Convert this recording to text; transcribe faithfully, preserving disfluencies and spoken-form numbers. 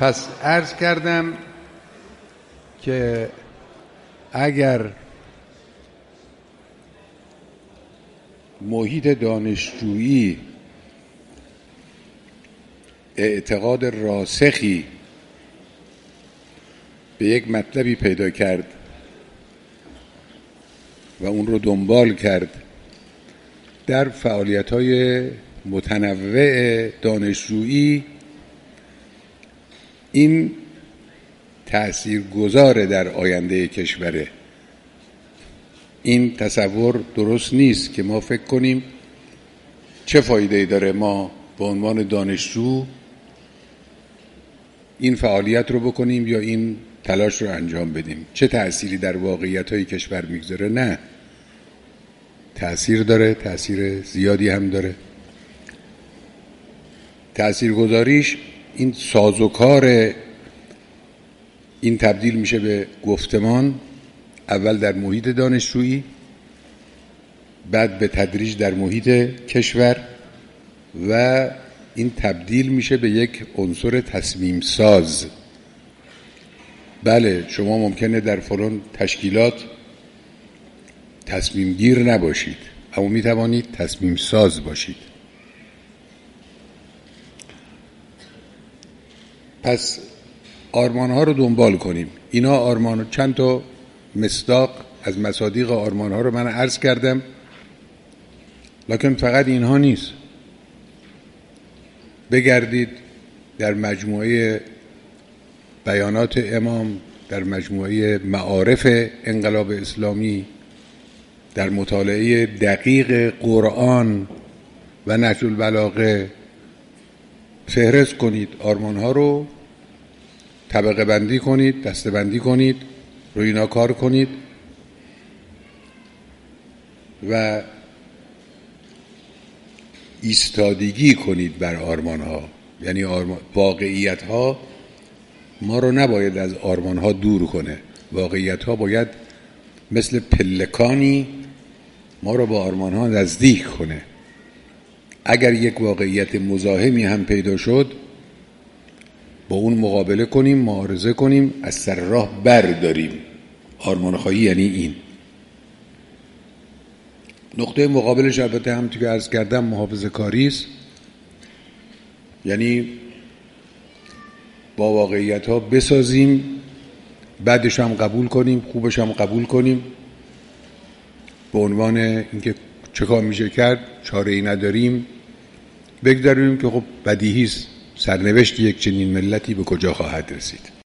پس عرض کردم که اگر محیط دانشجویی اعتقاد راسخی به یک مطلبی پیدا کرد و اون رو دنبال کرد در فعالیت‌های متنوع دانشجویی، این تأثیرگذار در آینده کشوره. این تصور درست نیست که ما فکر کنیم چه فایده‌ای داره ما به عنوان دانشجو این فعالیت رو بکنیم یا این تلاش رو انجام بدیم، چه تأثیری در واقعیت‌های کشور میگذاره. نه، تأثیر داره، تأثیر زیادی هم داره. تأثیرگذاریش این سازوکار این تبدیل میشه به گفتمان، اول در محیط دانشجویی، بعد به تدریج در محیط کشور، و این تبدیل میشه به یک عنصر تصمیم ساز. بله، شما ممکنه در فلان تشکیلات تصمیم گیر نباشید، اما میتوانید تصمیم ساز باشید. پس آرمان‌ها رو دنبال کنیم. اینا آرمان، چند تا مصداق از مصادیق آرمان‌ها رو من عرض کردم، لکن فقط اینها نیست. بگردید در مجموعه بیانات امام، در مجموعه معارف انقلاب اسلامی، در مطالعه دقیق قرآن و نهج البلاغه فهرست کنید، آرمان‌ها رو طبقه بندی کنید، دسته بندی کنید، روی اینا کار کنید و ایستادگی کنید بر آرمان‌ها. یعنی آرمان... واقعیت‌ها ما رو نباید از آرمان‌ها دور کنه. واقعیت‌ها باید مثل پلکانی ما رو با آرمان‌ها نزدیک کنه. اگر یک واقعیت مزاحمی هم پیدا شد، با اون مقابله کنیم، معارضه کنیم، از سر راه برداریم. آرمان‌خواهی یعنی این. نقطه مقابلش البته هم که عرض کردم محافظه‌کاری است، یعنی با واقعیت‌ها بسازیم، بعدش هم قبول کنیم، خوبش هم قبول کنیم، به عنوان اینکه چه کار میشه کرد، چاره‌ای نداریم، بگذاریم که خب بدیهی است، سرنوشت یک چنین ملتی به کجا خواهد رسید.